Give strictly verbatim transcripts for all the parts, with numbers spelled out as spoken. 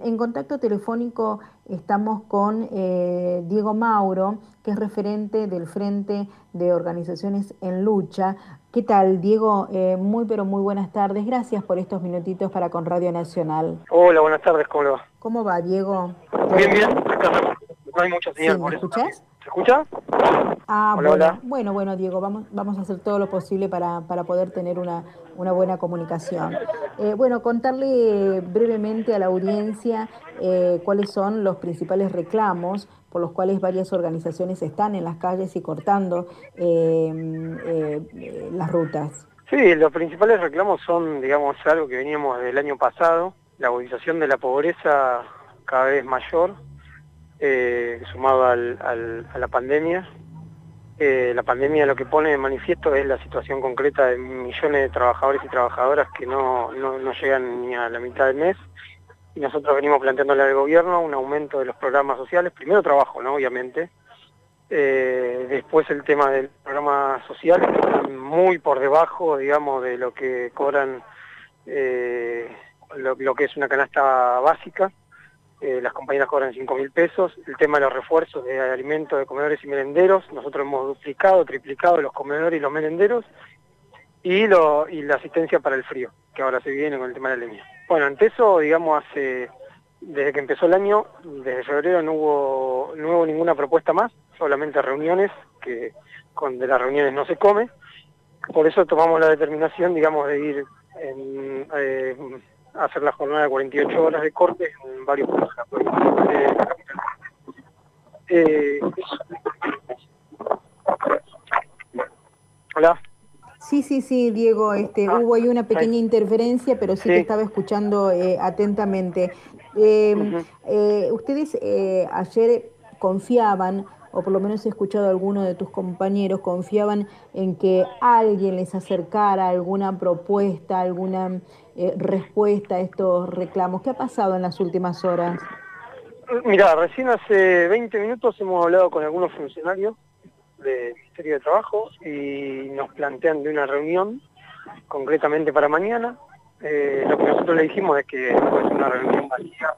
en contacto telefónico estamos con eh, Diego Mauro, que es referente del Frente de Organizaciones en Lucha. ¿Qué tal, Diego? Eh, muy, pero muy buenas tardes. Gracias por estos minutitos para con Radio Nacional. Hola, buenas tardes, ¿cómo le va? ¿Cómo va, Diego? Bien, ¿Todo bien, bien? acá no no hay mucha Sí, señal ¿me por eso también. escuchás? ¿Se escucha? Ah, Hola, bueno, hola. bueno, bueno, Diego, vamos, vamos a hacer todo lo posible para, para poder tener una, una buena comunicación. Eh, bueno, contarle brevemente a la audiencia eh, cuáles son los principales reclamos por los cuales varias organizaciones están en las calles y cortando eh, eh, eh, las rutas. Sí, los principales reclamos son, digamos, algo que veníamos del año pasado, la agudización de la pobreza cada vez mayor, eh, sumado al, al- a la pandemia. Eh, la pandemia lo que pone de manifiesto es la situación concreta de millones de trabajadores y trabajadoras que no, no, no llegan ni a la mitad del mes. Y nosotros venimos planteándole al gobierno un aumento de los programas sociales, primero trabajo, ¿no? Obviamente. Eh, después el tema del programa social, que están muy por debajo, digamos, de lo que cobran, eh, lo, lo que es una canasta básica. Eh, las compañías cobran cinco mil pesos. El tema de los refuerzos de alimentos de comedores y merenderos, nosotros hemos duplicado, triplicado los comedores y los merenderos. Y, lo, y la asistencia para el frío, que ahora se viene con el tema de la leña. Bueno, ante eso, digamos, hace desde que empezó el año, desde febrero no hubo, no hubo ninguna propuesta más, solamente reuniones, que con de las reuniones no se come. Por eso tomamos la determinación, digamos, de ir en, eh, a hacer la jornada de cuarenta y ocho horas de corte en varios puntos de la provincia de la capital. Eh, Hola. Sí, sí, sí, Diego, este, Ah, hubo ahí una ahí. pequeña interferencia, pero sí te Sí. estaba escuchando eh, atentamente. Eh, Uh-huh. eh, ustedes eh, ayer confiaban, o por lo menos he escuchado a alguno de tus compañeros, confiaban en que alguien les acercara alguna propuesta, alguna eh, respuesta a estos reclamos. ¿Qué ha pasado en las últimas horas? Mirá, recién hace veinte minutos hemos hablado con algunos funcionarios del Ministerio de Trabajo y nos plantean de una reunión concretamente para mañana. Eh, lo que nosotros le dijimos es que no es una reunión vacía,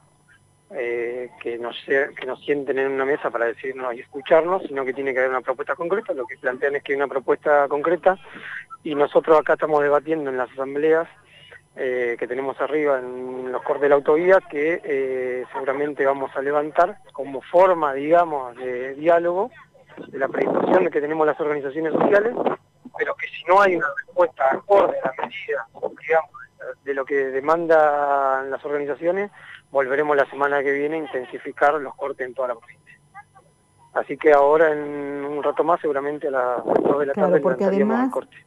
eh, que, nos, que nos sienten en una mesa para decirnos y escucharnos, sino que tiene que haber una propuesta concreta. Lo que plantean es que hay una propuesta concreta y nosotros acá estamos debatiendo en las asambleas eh, que tenemos arriba en los cortes de la autovía, que eh, seguramente vamos a levantar como forma, digamos, de diálogo, de la predisposición que tenemos las organizaciones sociales, pero que si no hay una respuesta acorde a la medida, digamos, de lo que demandan las organizaciones, volveremos la semana que viene a intensificar los cortes en toda la provincia. Así que ahora, en un rato más, seguramente a las dos de la tarde Claro, porque levantaríamos el además, corte.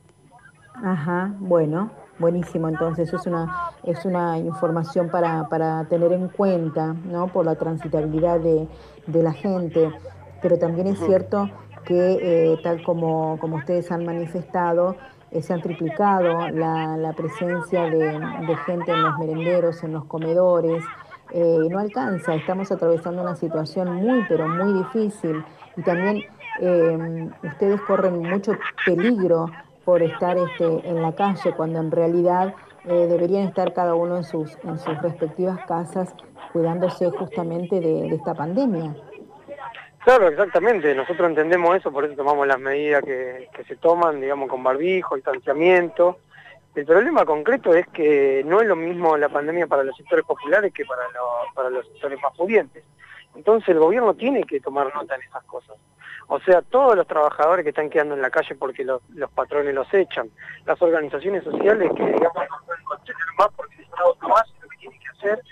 ajá, bueno, buenísimo. Entonces es una, es una información para, para tener en cuenta, ¿no? Por la transitabilidad de, de la gente. Pero también es Uh-huh. cierto que, eh, tal como, como ustedes han manifestado, eh, se han triplicado la, la presencia de, de gente en los merenderos, en los comedores. Eh, no alcanza, estamos atravesando una situación muy, pero muy difícil. Y también eh, ustedes corren mucho peligro por estar este, en la calle, cuando en realidad eh, deberían estar cada uno en sus, en sus respectivas casas cuidándose justamente de, de esta pandemia. Claro, exactamente, nosotros entendemos eso, por eso tomamos las medidas que, que se toman, digamos, con barbijo, distanciamiento. El problema concreto es que no es lo mismo la pandemia para los sectores populares que para, lo, para los sectores más pudientes. Entonces el gobierno tiene que tomar nota en esas cosas. O sea, todos los trabajadores que están quedando en la calle porque los, los patrones los echan, las organizaciones sociales que, digamos, no pueden contener más porque el Estado no hace lo que tiene que hacer,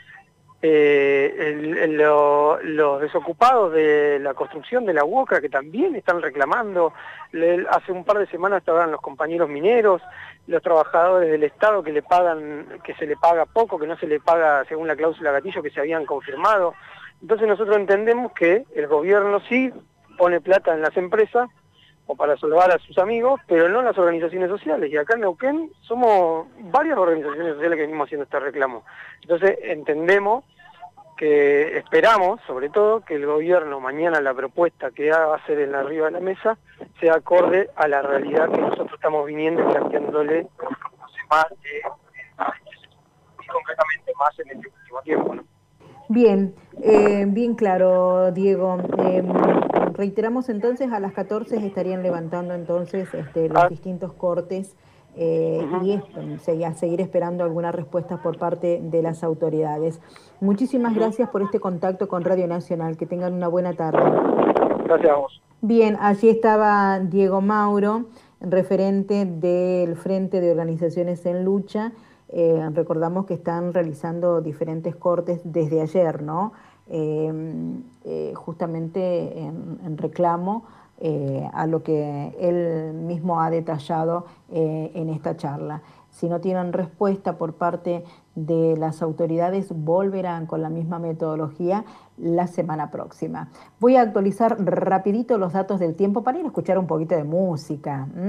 eh, el, el, lo, los desocupados de la construcción de la UOCRA que también están reclamando. Le, hace un par de semanas estaban los compañeros mineros, los trabajadores del Estado que le pagan, que se le paga poco, que no se le paga según la cláusula gatillo que se habían confirmado. Entonces nosotros entendemos que el gobierno sí pone plata en las empresas o para salvar a sus amigos, pero no en las organizaciones sociales. Y acá en Neuquén somos varias organizaciones sociales que venimos haciendo este reclamo. Entonces entendemos que esperamos, sobre todo, que el gobierno mañana la propuesta que va a hacer en la arriba de la mesa sea acorde a la realidad que nosotros estamos viniendo y planteándole hace más de, y concretamente más en este último tiempo, ¿no? Bien, eh, bien claro, Diego. Em, reiteramos entonces, a las catorce estarían levantando entonces este, los Ah, distintos cortes eh, ujú. y es- se- a seguir esperando algunas respuestas por parte de las autoridades. Muchísimas gracias por este contacto con Radio Nacional. Que tengan una buena tarde. Gracias a vos. Bien, allí estaba Diego Mauro, referente del Frente de Organizaciones en Lucha. Eh, recordamos que están realizando diferentes cortes desde ayer, ¿no? Eh, eh, justamente en, en reclamo eh, a lo que él mismo ha detallado eh, en esta charla. Si no tienen respuesta por parte de las autoridades, volverán con la misma metodología la semana próxima. Voy a actualizar rapidito los datos del tiempo para ir a escuchar un poquito de música.